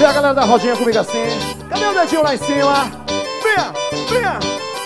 ver a galera da rodinha comigo assim. Cadê o dedinho lá em cima? Venha, venha.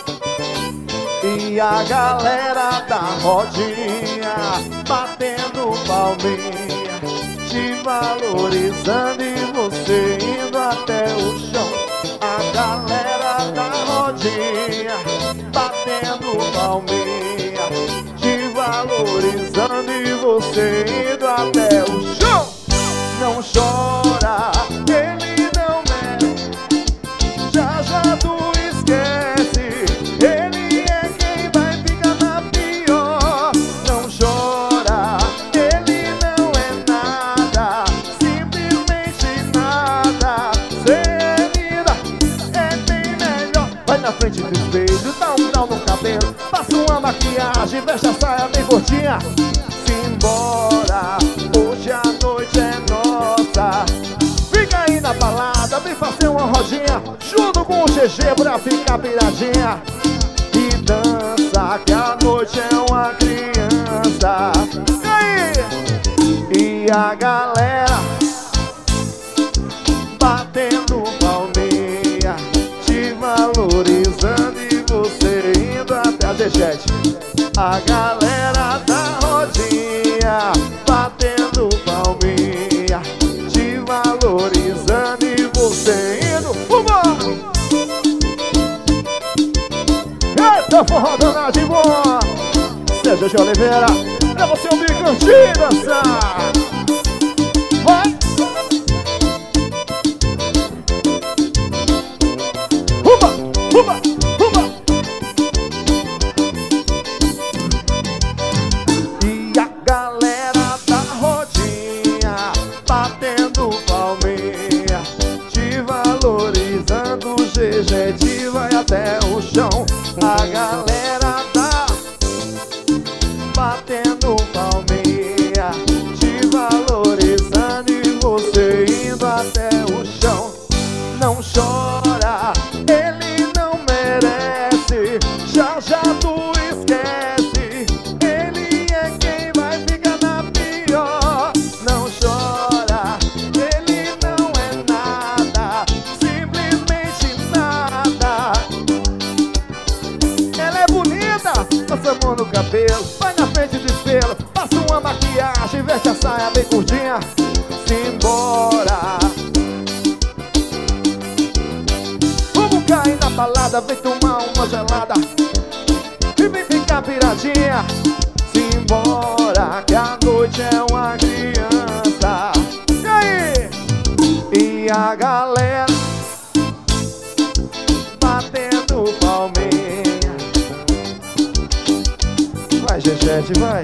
E a galera da rodinha batendo palminha, te valorizando e você indo até o chão. A galera da rodinha batendo palminha, te valorizando e você indo até o chão. Não chora, ele não merece, já já tu esquece. Ele é quem vai ficar na pior. Não chora, ele não é nada, simplesmente nada. Cê é linda, é bem melhor. Vai na frente do espelho, dá um grau no cabelo, passa uma maquiagem, veste a saia bem curtinha. Simbora, hoje a noite é nossa. Fica aí na balada, vem fazer uma rodinha junto com o GG pra ficar piradinha. E dança que a noite é uma criança. E aí? E a galera batendo palminha, te valorizando e você indo até a G7. A galera da rodinha batendo palminha, te valorizando e você indo. Eita, forró danado boa. Seja de Oliveira, pra você ouvir, curtir e dançar. Vai! Uba, uba, uba. E a galera da rodinha batendo palminha, te valorizando, o GG te vai até o chão. A galera tá batendo palminha, te valorizando e você indo até o chão. Não chora, ele não merece, já já tu esquece. Ele é quem vai ficar na pior. Não chora, ele não é nada, simplesmente nada. Ela é bonita, passa a mão no cabelo, vai na frente do espelho, passa uma maquiagem, veste a saia bem curtinha. Simbora, vamos cair na balada, vem tomar uma gelada e vem ficar piradinha. Simbora, que a noite é uma criança. E aí? E a galera batendo palminha. Vai, G7, vai.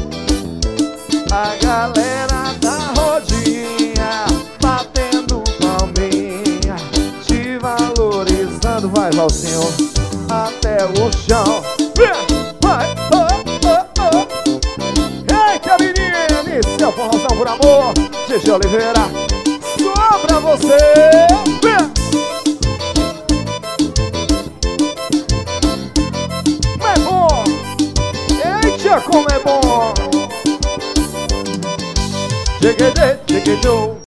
A galera da rodinha batendo palminha, te valorizando. Vai, Valsinho, até o chão. Vai, oh, oh, oh. Eita, menina, esse é o forrozão por amor. GG Oliveira, só pra você. É bom. Eita, como é bom. Cheguei,